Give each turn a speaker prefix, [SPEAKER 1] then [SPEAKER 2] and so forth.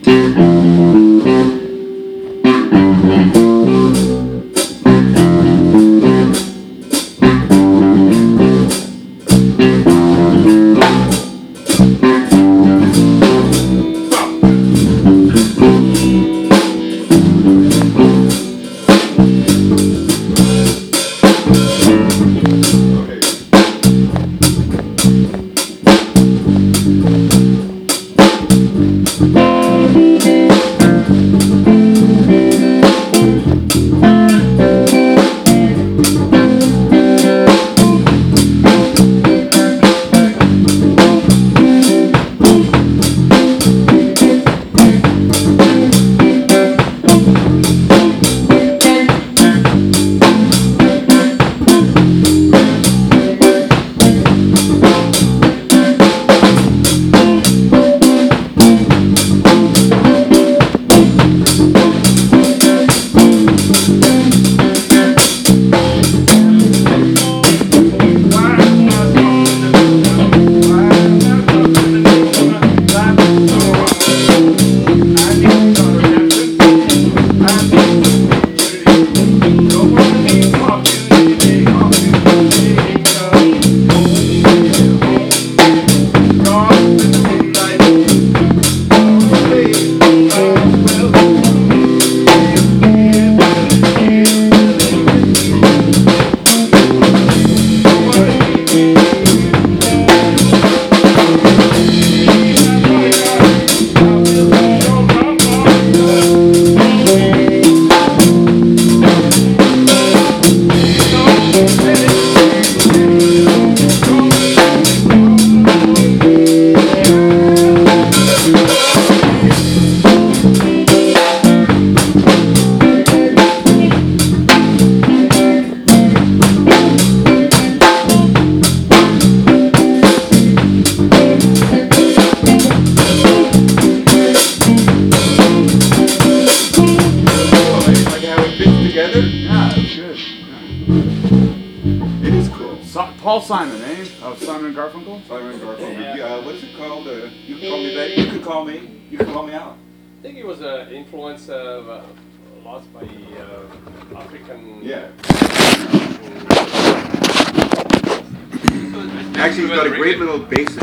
[SPEAKER 1] Paul Simon, eh? Oh, Simon and Garfunkel?
[SPEAKER 2] Simon and Garfunkel.
[SPEAKER 3] Yeah.
[SPEAKER 2] What's it called? You can call me back. You can call me. You can call me out.
[SPEAKER 3] I think it was influenced a lot by African.
[SPEAKER 2] Yeah. Actually, he's got a great little bass.